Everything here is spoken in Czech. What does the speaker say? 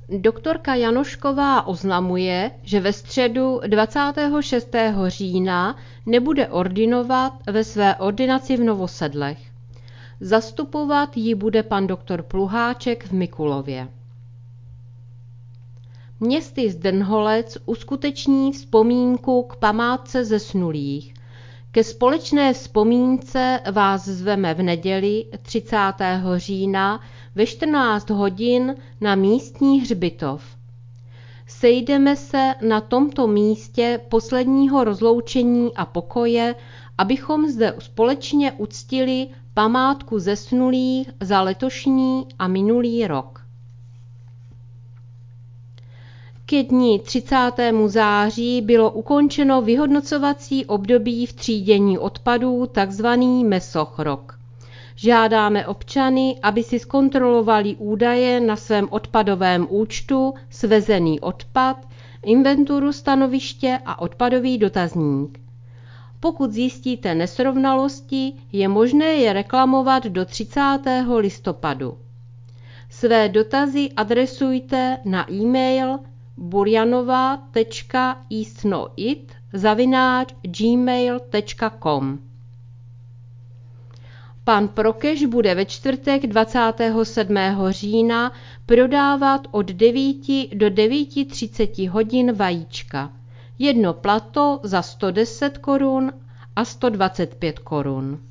Doktorka Janošková oznamuje, že ve středu 26. října nebude ordinovat ve své ordinaci v Novosedlech. Zastupovat ji bude pan doktor Pluháček v Mikulově. Městys Drnholec uskuteční vzpomínku k památce zesnulých. Ke společné vzpomínce vás zveme v neděli 30. října ve 14 hodin na místní hřbitov. Sejdeme se na tomto místě posledního rozloučení a pokoje, abychom zde společně uctili památku zesnulých za letošní a minulý rok. Ke dni 30. září bylo ukončeno vyhodnocovací období v třídění odpadů, takzvaný mesochrok. Žádáme občany, aby si zkontrolovali údaje na svém odpadovém účtu, svezený odpad, inventuru stanoviště a odpadový dotazník. Pokud zjistíte nesrovnalosti, je možné je reklamovat do 30. listopadu. Své dotazy adresujte na e-mail burjanova.isnoit@gmail.com. Pan Prokeš bude ve čtvrtek 27. října prodávat od 9 do 9:30 hodin vajíčka. Jedno plato za 110 korun a 125 korun.